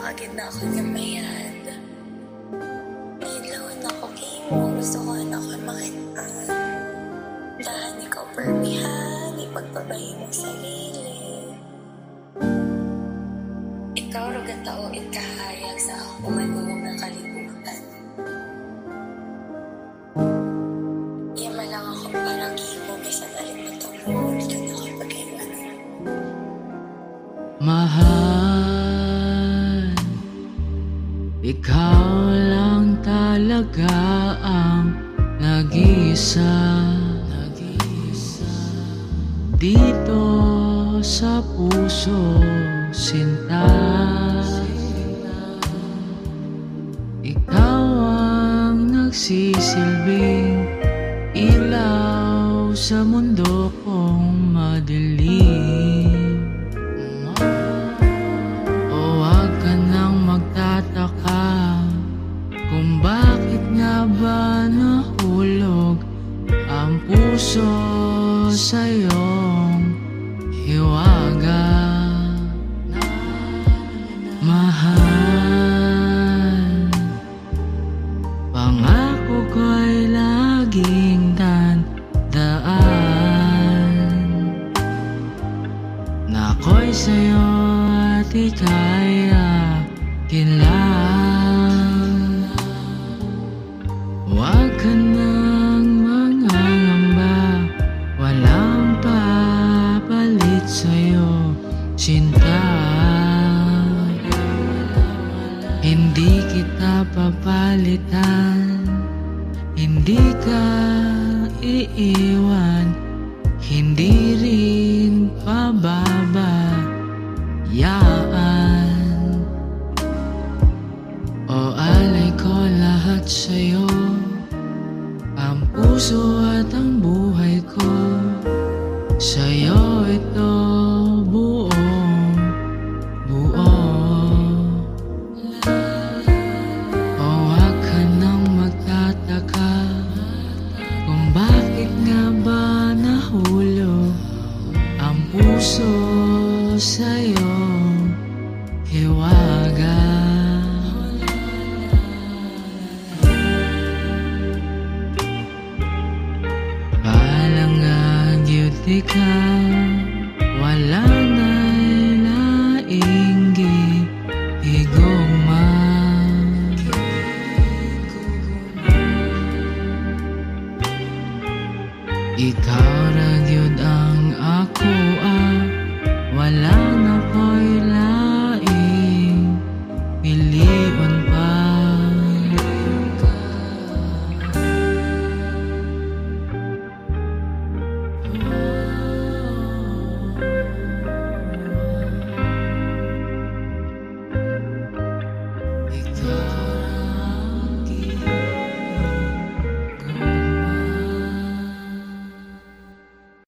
kagid na ako gamayan. Ilawan ako kimo, gusto ko na ako makitaan. Dahan ikaw permihan, ipagpabayi mo sarili. Ikaw raga tao ikahayag sa ako manunong na kalibutan. Yama lang ako parang kimo, bisan alin matulog ka na kapag iwanan. Mahal, ikaw lang talaga ang nag-iisa dito sa puso, sinta. Ikaw ang nagsisilbing ilaw sa mundo kong madilim. O wag ka nang magtataka kung bakit nga ba nahulog ang puso sa iyong hiwaga. Mahal, pangako ko'y laging tandaan na ako'y sa'yo at ika'y akin lang. Huwag ka nang mangangamba, walang papalit sa'yo, sinta. Hindi kita papalitan, hindi ka iiwan, hindi rin pababayaan. O alay ko lahat sa'yo, ang puso at ang buhay ko, sa'yo ito buong buo. O wag ka nang magtataka kung bakit nga ba nahulog ang puso sa iyong hiwaga. Palangag yun ikaw, wala na'y laing higugma. Ikaw ra gyud ang ako, wala